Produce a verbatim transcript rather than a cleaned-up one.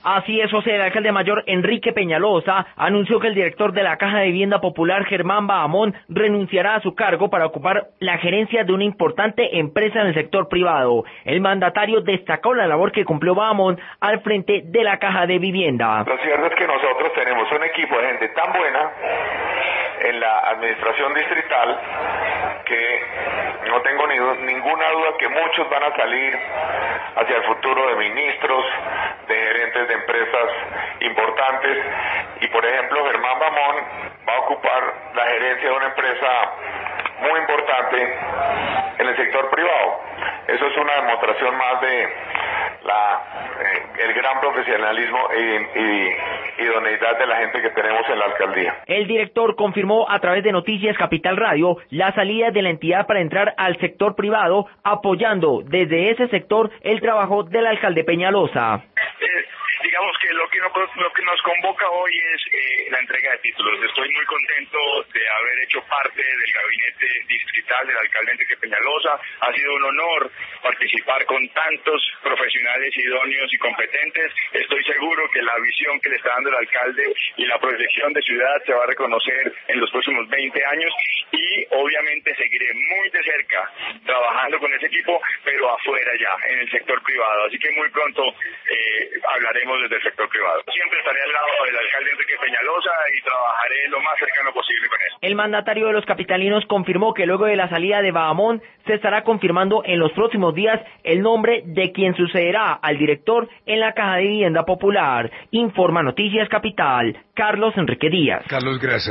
Así es, José, el alcalde mayor Enrique Peñalosa anunció que el director de la Caja de Vivienda Popular, Germán Bahamón, renunciará a su cargo para ocupar la gerencia de una importante empresa en el sector privado. El mandatario destacó la labor que cumplió Bahamón al frente de la Caja de Vivienda. Lo cierto es que nosotros tenemos un equipo de gente tan buena en la administración distrital que no tengo ni, ninguna duda que muchos van a salir hacia el futuro de ministros, de gerentes de empresas importantes, y por ejemplo Germán Bahamón va a ocupar la gerencia de una empresa muy importante en el sector privado. Eso es una demostración más de la eh, el gran profesionalismo y, y idoneidad de la gente que tenemos en la alcaldía. El director confirmó a través de Noticias Capital Radio la salida de la entidad para entrar al sector privado, apoyando desde ese sector el trabajo del alcalde Peñalosa. Eh, digamos que lo que, no, lo que nos convoca hoy es eh, la entrega de títulos. Estoy muy contento de haber hecho parte del gabinete distrital del alcalde Enrique Peñalosa. Ha sido un honor participar con tantos profesionales idóneos y competentes. Estoy seguro que la visión que le está dando el alcalde y la proyección de ciudad se va a reconocer en los próximos veinte años, y obviamente seguiré muy de cerca trabajando con ese equipo, pero afuera ya, en el sector privado. Así que muy pronto eh, hablaremos desde el sector privado. Siempre estaré al lado del alcalde Enrique Peñalosa y trabajaré lo más cercano posible con él. El mandatario de los capitalinos confirmó que luego de la salida de Bahamón se estará confirmando en los próximos días el nombre de quien sucederá al director en la Caja de Vivienda Popular. Informa Noticias Capital, Carlos Enrique Díaz. Carlos, gracias.